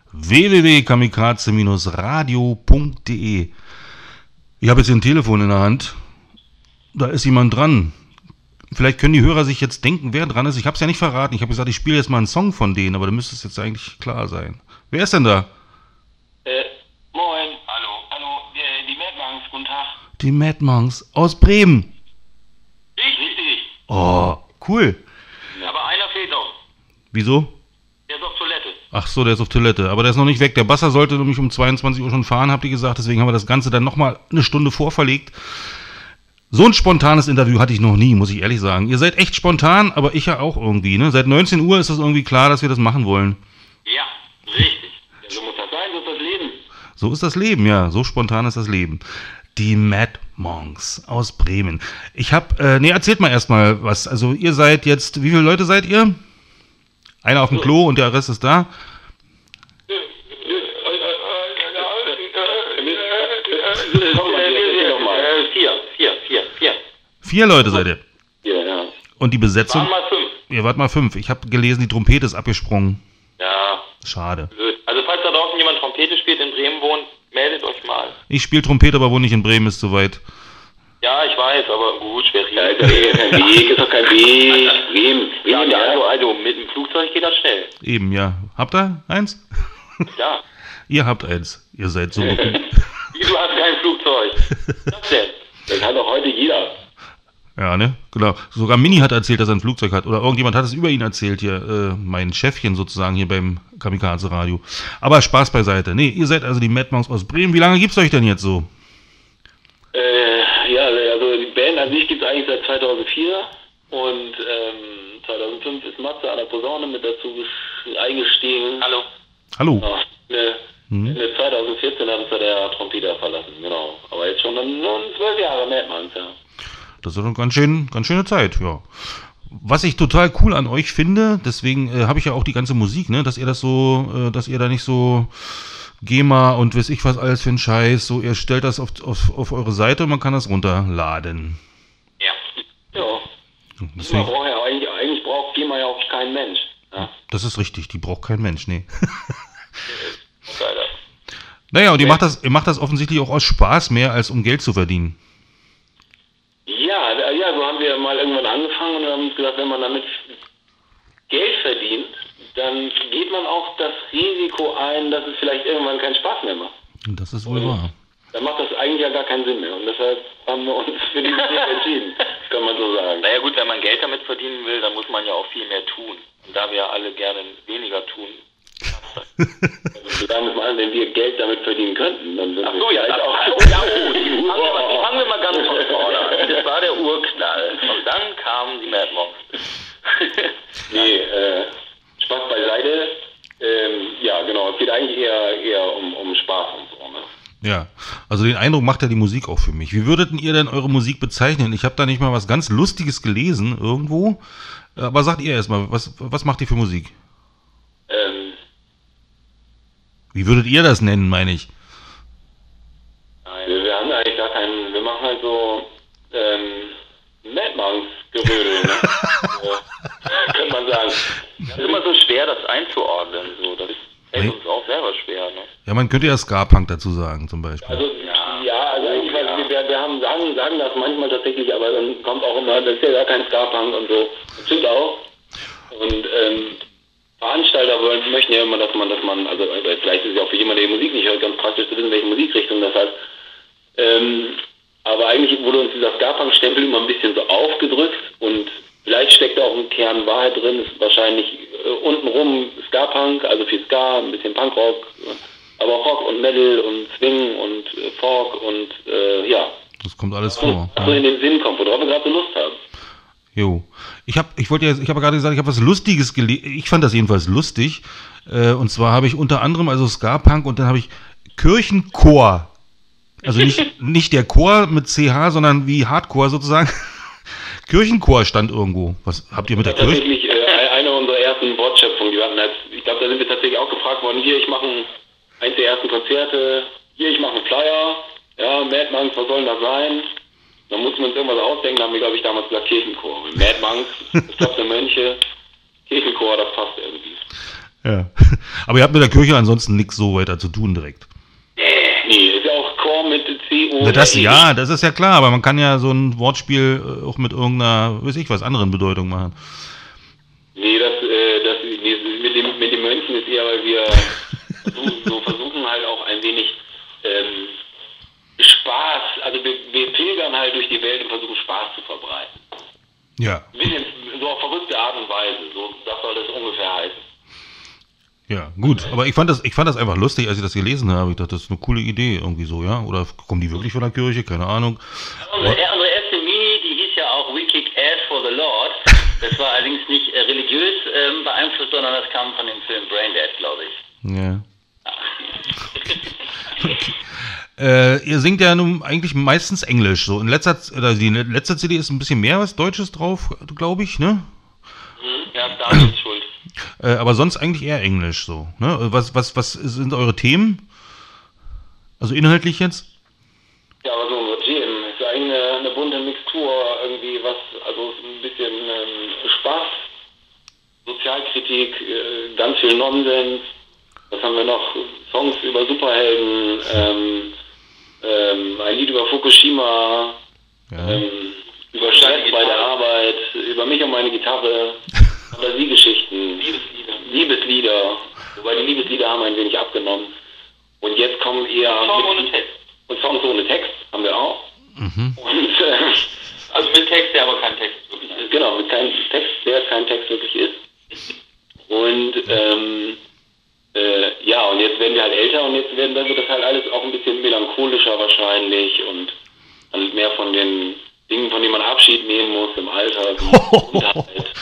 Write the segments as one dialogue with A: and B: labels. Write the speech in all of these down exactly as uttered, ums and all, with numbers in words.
A: w w w punkt kamikaze radio punkt d e. Ich habe jetzt hier ein Telefon in der Hand. Da ist jemand dran. Vielleicht können die Hörer sich jetzt denken, wer dran ist. Ich habe es ja nicht verraten. Ich habe gesagt, ich spiele jetzt mal einen Song von denen, aber da müsste es jetzt eigentlich klar sein. Wer ist denn da?
B: Äh, moin. Hallo. Hallo, die, die Mad Monks, guten Tag.
A: Die Mad Monks aus Bremen.
B: Richtig.
A: Oh, cool.
B: Aber einer fehlt noch.
A: Wieso?
B: Der ist auf Toilette.
A: Ach so, der ist auf Toilette. Aber der ist noch nicht weg. Der Basser sollte nämlich um zweiundzwanzig Uhr schon fahren, habt ihr gesagt. Deswegen haben wir das Ganze dann nochmal eine Stunde vorverlegt. So ein spontanes Interview hatte ich noch nie, muss ich ehrlich sagen. Ihr seid echt spontan, aber ich ja auch irgendwie. Ne? Seit neunzehn Uhr ist es irgendwie klar, dass wir das machen wollen.
B: Ja, richtig. Ja, so muss das sein, so ist das Leben.
A: So ist das Leben, ja. So spontan ist das Leben. Die Mad Monks aus Bremen. Ich hab, äh, nee, erzählt mal erstmal was. Also ihr seid jetzt, wie viele Leute seid ihr? Einer auf dem Klo und der Rest ist da?
B: Vier, vier, vier, vier.
A: Vier Leute seid ihr?
B: Ja, ja.
A: Und die Besetzung?
B: Waren mal fünf.
A: Ihr wart mal fünf. Ich habe gelesen, die Trompete ist abgesprungen.
B: Ja.
A: Schade.
B: Blöd. Also falls da draußen jemand Trompete spielt, in Bremen wohnt, meldet euch mal.
A: Ich spiele Trompete, aber wohne nicht in Bremen, ist soweit.
B: Ja, ich weiß, aber gut, schwer.
C: Ja, ist ja kein Weg, ist doch kein Weg. Bremen,
B: Ja,
C: Bremen,
B: ja,
C: ja.
B: also, also mit dem Flugzeug geht das schnell.
A: Eben, ja. Habt ihr eins?
B: Ja.
A: Ihr habt eins. Ihr seid so gut.
B: Wieso hast du kein Flugzeug? Was denn?
C: Das hat doch heute jeder.
A: Ja, ne? Genau. Sogar Mini hat erzählt, dass er ein Flugzeug hat. Oder irgendjemand hat es über ihn erzählt hier. Äh, mein Chefchen sozusagen hier beim Kamikaze Radio. Aber Spaß beiseite. Nee, ihr seid also die Mad Monks aus Bremen. Wie lange gibt's euch denn jetzt so?
C: Äh, ja, also die Band an sich gibt es eigentlich seit zweitausendvier und ähm, zweitausendfünf ist Matze an der Posaune mit dazu ges- eingestiegen.
B: Hallo.
A: Hallo.
C: Ja, ne,
A: Hm.
C: ne, zweitausendvierzehn hat uns ja der Trompeter verlassen, genau. Aber jetzt schon dann nun zwölf Jahre Mad Monks, ja.
A: Das ist eine ganz, schön, ganz schöne Zeit, ja. Was ich total cool an euch finde, deswegen äh, habe ich ja auch die ganze Musik, ne, dass ihr das so, äh, dass ihr da nicht so GEMA und weiß ich was alles für ein Scheiß, so ihr stellt das auf, auf, auf eure Seite und man kann das runterladen.
B: Ja.
C: Ja. Man
A: Deswegen,
C: braucht ja eigentlich, eigentlich braucht GEMA ja auch kein Mensch. Ja.
A: das ist richtig, die braucht kein Mensch, nee.
B: Geiler.
A: Naja, und ihr macht das, ihr macht das offensichtlich auch aus Spaß mehr, als um Geld zu verdienen.
C: Ja, da- ja, so haben wir mal irgendwann angefangen und haben uns gesagt, wenn man damit Geld verdient, dann geht man auch das Risiko ein, dass es vielleicht irgendwann keinen Spaß mehr macht.
A: Und das ist wohl wahr.
C: Dann macht das eigentlich ja gar keinen Sinn mehr und deshalb haben wir uns für diesen Weg entschieden, kann man so sagen.
B: Naja gut, wenn man Geld damit verdienen will, dann muss man ja auch viel mehr tun. Und da wir ja alle gerne weniger tun.
C: Also, da müssen wir an, wenn wir Geld damit verdienen könnten, dann sind
B: Ach
C: wir
B: so, ja,
C: vielleicht
B: auch.
C: auch...
B: Oh, ja, oh, die fangen, wir mal, die fangen wir mal ganz von vorne an. Das war der Urknall. Und dann kamen die Mad Monks.
C: Nee, äh, Spaß beiseite. Ähm, ja, genau, es geht eigentlich eher, eher um, um Spaß und so, ne?
A: Ja, also den Eindruck macht ja die Musik auch für mich. Wie würdet ihr denn eure Musik bezeichnen? Ich habe da nicht mal was ganz Lustiges gelesen irgendwo. Aber sagt ihr erstmal, was, was macht ihr für Musik?
C: Ähm,
A: Wie würdet ihr das nennen, meine ich?
C: nein, wir, wir haben eigentlich gar keinen, wir machen halt so, ähm, Mad Monks Gerödel, ne? So, könnte man sagen.
B: Das ist immer so schwer, das einzuordnen. So. Das fällt
A: Nee.
B: uns auch selber schwer. Ne?
A: Ja, man könnte ja Ska-Punk dazu sagen, zum Beispiel.
C: Also,
B: Ja.
C: ja, also ich weiß,
B: Ja.
C: wir, wir haben sagen, sagen das manchmal tatsächlich, aber dann kommt auch immer, das ist ja gar kein Ska-Punk und so. Das stimmt auch. Und, ähm, Veranstalter wollen, möchten ja immer, dass man, dass man, also also vielleicht ist es ja auch für jemanden, der die Musik nicht hört, ganz praktisch zu wissen, welche Musikrichtung das hat. Ähm, aber eigentlich wurde uns dieser Ska-Punk-Stempel immer ein bisschen so aufgedrückt und vielleicht steckt da auch ein Kern Wahrheit drin, ist wahrscheinlich äh, untenrum Ska-Punk, also viel Ska, ein bisschen Punkrock, aber auch Rock und Metal und Swing und äh, Folk und äh, ja,
A: Das kommt alles vor.
C: was so in den Sinn kommt, worauf wir gerade so Lust haben.
A: Jo. Ich habe ich wollte jetzt, ich habe gerade gesagt, ich habe was Lustiges gelesen. Ich fand das jedenfalls lustig. Äh, und zwar habe ich unter anderem also Ska-Punk und dann habe ich Kirchenchor. Also nicht, nicht der Chor mit C H, sondern wie Hardcore sozusagen. Kirchenchor stand irgendwo. Was habt ihr mit der Kirche?
C: Tatsächlich äh, eine unserer ersten Wortschöpfungen, die wir hatten. Als, ich glaube, da sind wir tatsächlich auch gefragt worden, hier, ich mache ein, eins der ersten Konzerte, hier, ich mache einen Flyer, ja, Mad Monks, was soll denn das sein? Dann mussten wir uns irgendwas ausdenken, da haben wir, glaube ich, damals gesagt Kirchenchor. Mad Monks, bestoppte Mönche, Kirchenchor, das passt irgendwie.
A: Ja. Aber ihr habt mit der Kirche ansonsten nichts so weiter zu tun direkt.
C: Nee, ist ja auch Chor mit C O.
A: Na, das, ja, das ist ja klar, aber man kann ja so ein Wortspiel äh, auch mit irgendeiner, weiß ich was, anderen Bedeutung machen.
C: Nee, das, äh, das nee, mit, dem, mit den Mönchen ist eher, weil wir so, so versuchen halt auch ein wenig ähm, Spaß, also wir, wir pilgern halt durch die Welt und versuchen Spaß zu verbreiten.
A: Ja.
C: Ein bisschen so auf verrückte Art und Weise, so das soll das ungefähr heißen.
A: Ja, gut, aber ich fand das, ich fand das einfach lustig, als ich das gelesen habe. Ich dachte, das ist eine coole Idee irgendwie so, ja? Oder kommen die wirklich von der Kirche? Keine Ahnung.
B: Unsere, unsere erste Mini, die hieß ja auch We Kick Ass for the Lord. Das war allerdings nicht äh, religiös ähm, beeinflusst, sondern das kam von dem Film Braindead, glaube ich.
A: Ja. Okay. Äh, ihr singt ja nun eigentlich meistens Englisch. So in letzter, oder die letzte C D ist ein bisschen mehr was Deutsches drauf, glaube ich, ne?
C: Mhm. Ja, da ist schuld.
A: Äh, aber sonst eigentlich eher Englisch so. Ne? Was, was, was sind eure Themen? Also inhaltlich jetzt?
C: Ja, aber so unsere Themen ist eigentlich eine, eine bunte Mixtur, irgendwie was, also ein bisschen ähm, Spaß, Sozialkritik, äh, ganz viel Nonsens. Was haben wir noch? Songs über Superhelden, ähm, ähm, ein Lied über Fukushima,
A: Ja.
C: ähm, über Stress bei der Arbeit, über mich und meine Gitarre, Fantasiegeschichten, Liebeslieder. Liebeslieder, wobei die Liebeslieder haben ein wenig abgenommen. Und jetzt kommen eher...
B: Song
C: mit,
B: ohne Text.
C: Und Songs ohne Text haben wir auch.
A: Mhm.
C: Und, äh,
B: Also mit Text, der aber kein Text wirklich ist.
C: genau, mit keinem Text, der kein Text wirklich ist. Und ähm, äh, ja, und jetzt werden wir halt älter und jetzt werden, dann wird das halt alles auch ein bisschen melancholischer wahrscheinlich und halt mehr von den Dingen, von denen man Abschied nehmen muss im Alter. Unterhalt.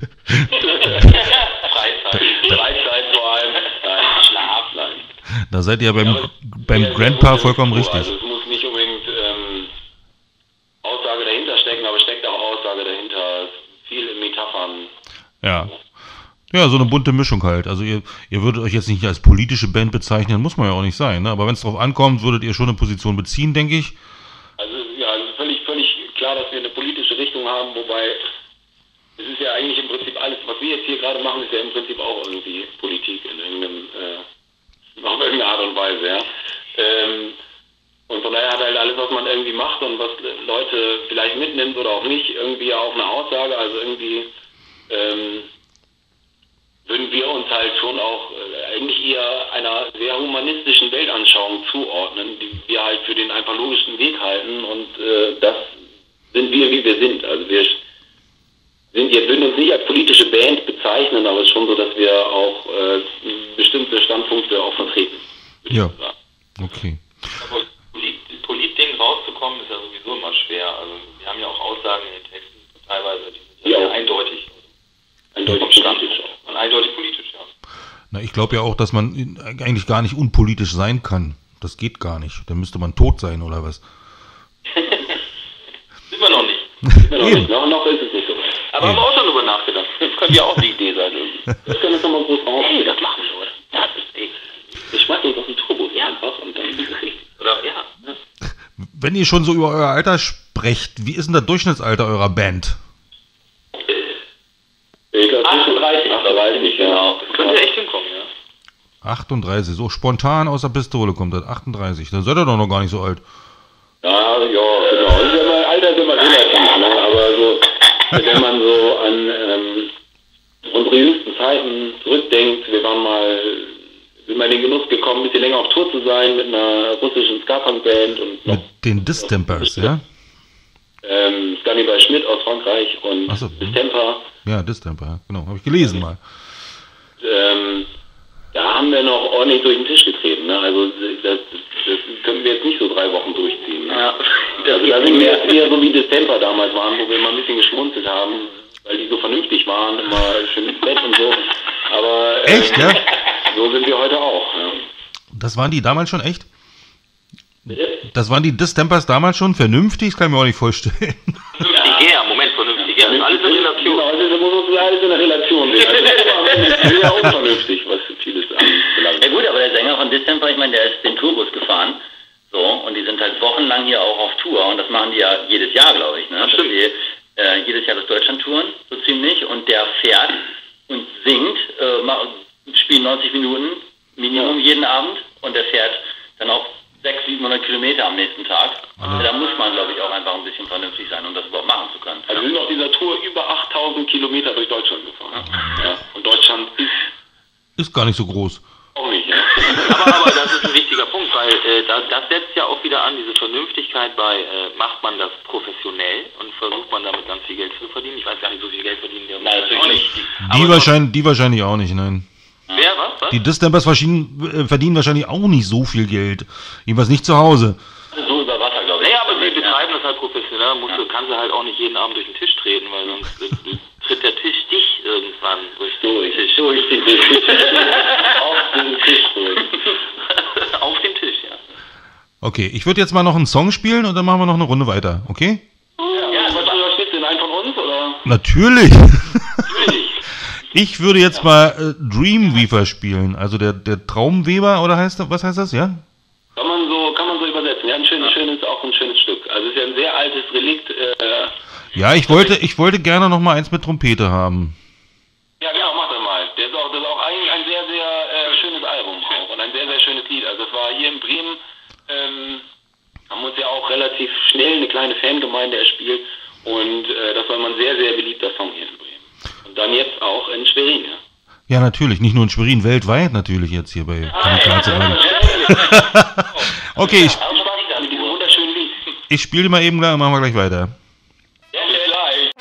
C: Freizeit. Freizeit vor allem. Nein, Schlaf. Nein.
A: Da seid ihr beim,
C: Ja, aber
A: beim
C: der- der
A: Grandpa
C: bunte
A: vollkommen
C: Mixtur,
A: richtig.
C: Also es muss nicht unbedingt ähm, Aussage dahinter stecken, aber steckt auch Aussage dahinter. Viel in Metaphern.
A: Ja. Ja, so eine bunte Mischung halt. Also ihr, ihr würdet euch jetzt nicht als politische Band bezeichnen, muss man ja auch nicht sein, ne? Aber wenn es drauf ankommt, würdet ihr schon eine Position beziehen, denke ich.
C: Also ja, also völlig, völlig klar, dass wir eine politische Richtung haben, wobei es ist ja eigentlich im Prinzip alles, was wir jetzt hier gerade machen, ist ja im Prinzip auch irgendwie Politik in irgendeinem, äh, auf irgendeine Art und Weise, ja. Ähm, und von daher hat halt alles, was man irgendwie macht und was Leute vielleicht mitnimmt oder auch nicht, irgendwie auch eine Aussage, also irgendwie ähm, würden wir uns halt schon auch äh, eigentlich eher einer sehr humanistischen Weltanschauung zuordnen, die wir halt für den einfach logischen Weg halten und äh, das sind wir, wie wir sind. Also wir sind, wir würden uns nicht als politische Band bezeichnen, aber es ist schon so, dass wir auch äh, bestimmte Standpunkte auch vertreten.
A: Ja. Okay.
B: Aber Polit- Politding rauszukommen ist ja sowieso immer schwer. Also wir haben ja auch Aussagen in den Texten teilweise, die sind ja,
C: Ja.
B: sehr eindeutig.
C: Eindeutig
B: Vom Standpunkt.
C: politisch auch.
B: Und eindeutig politisch, ja.
A: Na, ich glaube ja auch, dass man in- eigentlich gar nicht unpolitisch sein kann. Das geht gar nicht. Dann müsste man tot sein oder was.
B: Sind wir noch nicht.
C: Noch,
A: Eben.
C: nicht, noch, noch ist es nicht so.
B: Aber haben wir auch schon drüber nachgedacht. Das könnte ja auch die Idee sein. Irgendwie.
C: Das können wir doch mal groß auf. Hey, das machen wir, oder? Ja, das ist echt. Wir schmeißen uns auf den Turbo ja. einfach und dann ist es richtig.
B: Oder? Ja.
A: Wenn ihr schon so über euer Alter sprecht, wie ist denn das Durchschnittsalter eurer Band?
C: achtunddreißig, achtunddreißig,
B: Genau. Das könnte echt hinkommen, ja.
A: achtunddreißig, so spontan aus der Pistole kommt das, achtunddreißig. Dann seid ihr doch noch gar nicht so alt.
C: Ja, ja, genau. Das ist immer, Alter ist immer relativ, ne? Aber so, wenn man so an ähm, unsere jüngsten Zeiten zurückdenkt, wir waren mal, sind mal in den Genuss gekommen, ein bisschen länger auf Tour zu sein mit einer russischen Ska-Punk-Band und noch
A: Mit den Distempers, ja?
C: ähm, Scannibal Schmidt aus Frankreich und
A: Ach so.
C: Distemper.
A: Ja, Distemper, ja, genau. Habe ich gelesen mal.
C: Ähm, da haben wir noch ordentlich durch den Tisch getreten. Ne? Also das, das können wir jetzt nicht so drei Wochen durchziehen. Ne?
B: Ja.
C: Also da sind wir eher so wie Distemper damals waren, wo wir mal ein bisschen geschmunzelt haben, weil die so vernünftig waren, immer schön ins Bett und so. Aber ähm,
A: Echt, ja?
C: so sind wir heute auch. Ja.
A: Das waren die damals schon echt?
C: Bitte?
A: Das waren die Distempers damals schon vernünftig? Das kann ich mir auch nicht vorstellen.
B: Vernünftig, ja. Moment, vernünftig, ja. Alles in Relation.
C: Genau, also das muss uns alles in der Relation sehen. Also das ist sehr unvernünftig, was vieles anbelangt.
B: Ja gut, aber der Sänger von Distemper, ich meine, der ist den Tourbus gefahren. So, und die sind halt wochenlang hier auch auf Tour und das machen die ja jedes Jahr, glaube ich. Ne? Das stimmt. Die, äh, jedes Jahr das Deutschland-Touren, so ziemlich, und der fährt und singt, äh, ma- spielen jeden Abend und der fährt dann auch sechshundert, siebenhundert Kilometer am nächsten Tag. Also da muss man, glaube ich, auch einfach ein bisschen vernünftig sein, um das überhaupt machen zu können.
C: Also wir sind auf dieser Tour über achttausend Kilometer durch Deutschland gefahren. Ja. Und Deutschland ist
A: Ist gar nicht so groß.
C: auch nicht. Ja.
D: Aber, aber das ist ein wichtiger Punkt, weil äh, das, das setzt ja auch wieder an, diese Vernünftigkeit bei, äh, macht man das professionell und versucht man damit ganz viel Geld zu verdienen. Ich weiß gar nicht, so viel Geld verdienen wir
B: Nein, natürlich
D: auch
B: nicht.
A: Die,
D: Aber
A: wahrscheinlich, die wahrscheinlich auch nicht, nein.
D: Wer, was, was?
A: Die Distemper verdienen, verdienen wahrscheinlich auch nicht so viel Geld. Jedenfalls nicht zu Hause.
B: So über Wasser, glaube ich.
D: Naja, aber sie betreiben das halt professionell, musst du, kannst du halt auch nicht jeden Abend durch den Tisch treten, weil sonst äh, tritt der Tisch dich irgendwann durch den Tisch.
B: Durch den Tisch.
C: Auf den Tisch durch.
D: Auf den Tisch, ja.
A: Okay, ich würde jetzt mal noch einen Song spielen und dann machen wir noch eine Runde weiter, okay?
C: Ja, was, was spielst du denn? Einen von uns, oder?
A: Natürlich.
C: Natürlich.
A: Ich würde jetzt mal äh, Dreamweaver spielen, also der, der Traumweber, oder heißt das, was heißt das, ja?
C: Kann man so, kann man so übersetzen. Ja, ein schönes, schönes, auch ein schönes Stück. Also es ist ja ein sehr altes Relikt. Äh,
A: Ja, ich wollte, ich wollte gerne noch mal eins mit Trompete haben.
C: ja, genau, mach das mal. Der ist auch, das ist auch eigentlich ein sehr, sehr äh, schönes Album auch und ein sehr, sehr schönes Lied. Also es war hier in Bremen, ähm, haben uns ja auch relativ schnell eine kleine Fangemeinde erspielt und äh, das war immer ein sehr, sehr beliebter Song hier in Bremen. Und dann jetzt auch in Schwerin, ja.
A: Ja, natürlich, nicht nur in Schwerin, weltweit natürlich jetzt hier bei Kamikaze Radio. Okay, ich,
C: Auch Spaß mit diesem wunderschönen Lied.
A: ich spiele mal eben, dann machen wir gleich weiter.